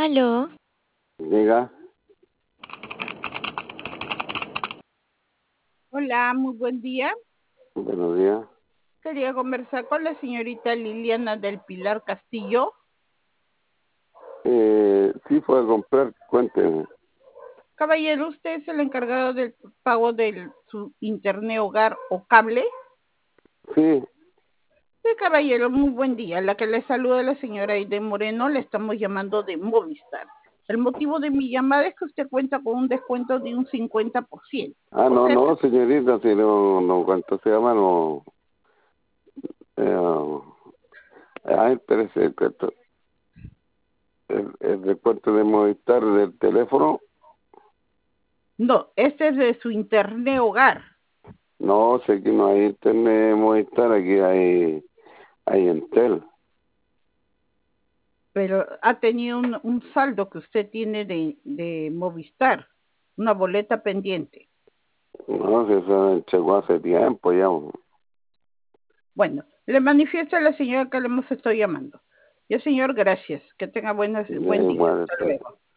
Aló, Diga, Hola, muy buen día. buenos días. Quería conversar con la señorita Liliana del Pilar Castillo. Sí, puede comprar, cuénteme. Caballero, ¿usted es el encargado del pago de su internet hogar o cable? Sí, Sí, caballero, muy buen día. La que le saluda la señora Aide Moreno, le estamos llamando de Movistar. El motivo de mi llamada es que usted cuenta con un descuento de un 50%. O no, sea que, no, señorita, si no, no, ¿cuánto se llama? No, espérese, el descuento de Movistar del teléfono, no, este es de su internet hogar. no, sé que no hay internet de Movistar, aquí hay Entel. Pero ha tenido un saldo que usted tiene de Movistar, una boleta pendiente. No, si eso llegó hace tiempo ya. Bueno, le manifiesto a la señora que le hemos estado llamando. Yo, señor, gracias. Que tenga buen día. Igual, Hasta luego.